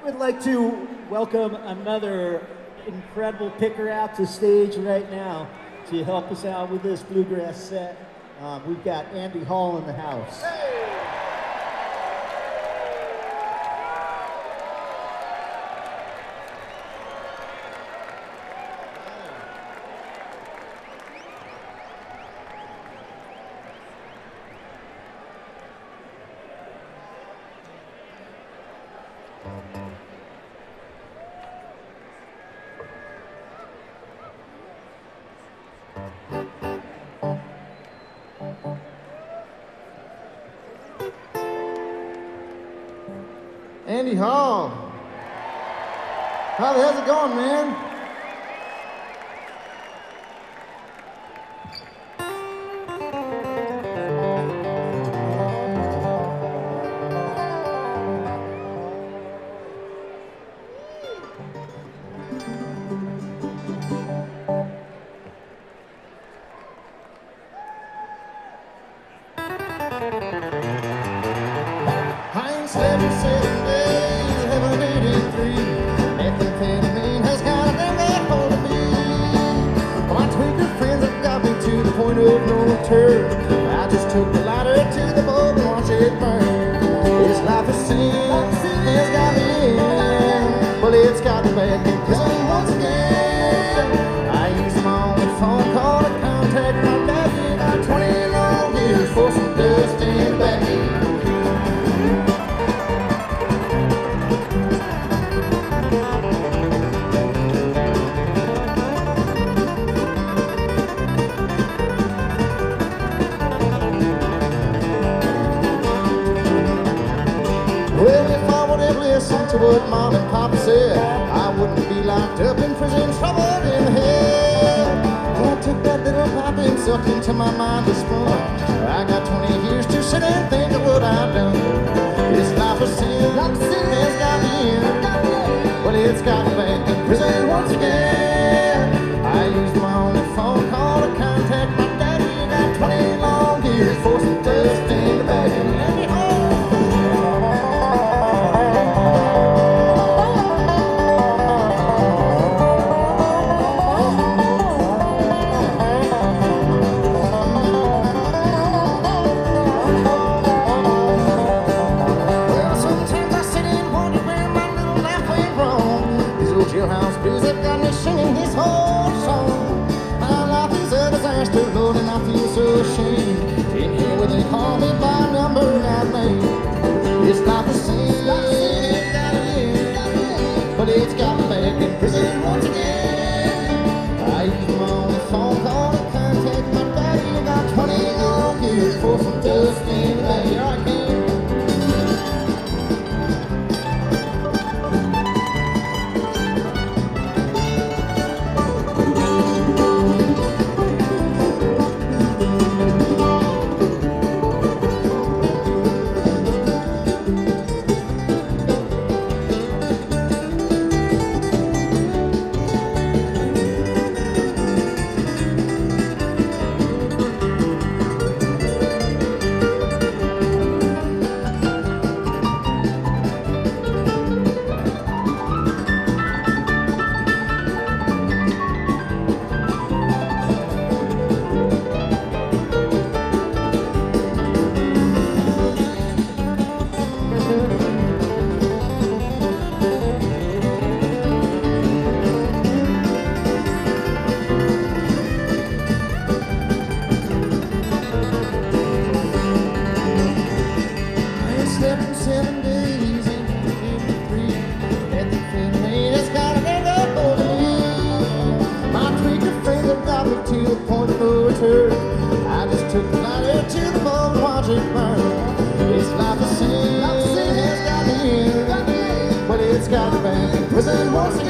Would like to welcome another incredible picker out to stage right now to help us out with this bluegrass set. We've got Andy Hall in the house. Andy Hall. How the hell's it going, man? I ain't slept in 7 days, haven't eaten 3. Methamphetamine has got a damn good hold of me. My tweaker friends have got me to the point of no return. I just took the lighter to the bulb and watched it burn. This life of sin has got me in. Well, it's got me back in prison once again. I used my only phone call to contact my daddy. About 20 long years for some dust in the back. Well, if I would have listened to what Mom and Papa said, I wouldn't be locked up in prison, trouble in hell. I took that little pipe and sucked into my mind this morning. I got 20 years to sit and think of what I've done. This life of sin has got me in. Well, it's got me back in prison once again. I used my only phone call to contact my daddy. Got 20 long years for some dust in the bag. Jailhouse blues have got me singing this whole song. My life is a disaster, Lord, and I feel so ashamed. In here where they call me by number I've made. This life is sin, it's got me in, but it's got me back in prison once again. I used my only phone call to contact my daddy. Got 20 long years for some dust in the bag. Here I came. I just took the lighter to the bowl and watched it burn. This life of sin has got me in, but it's got me back in prison once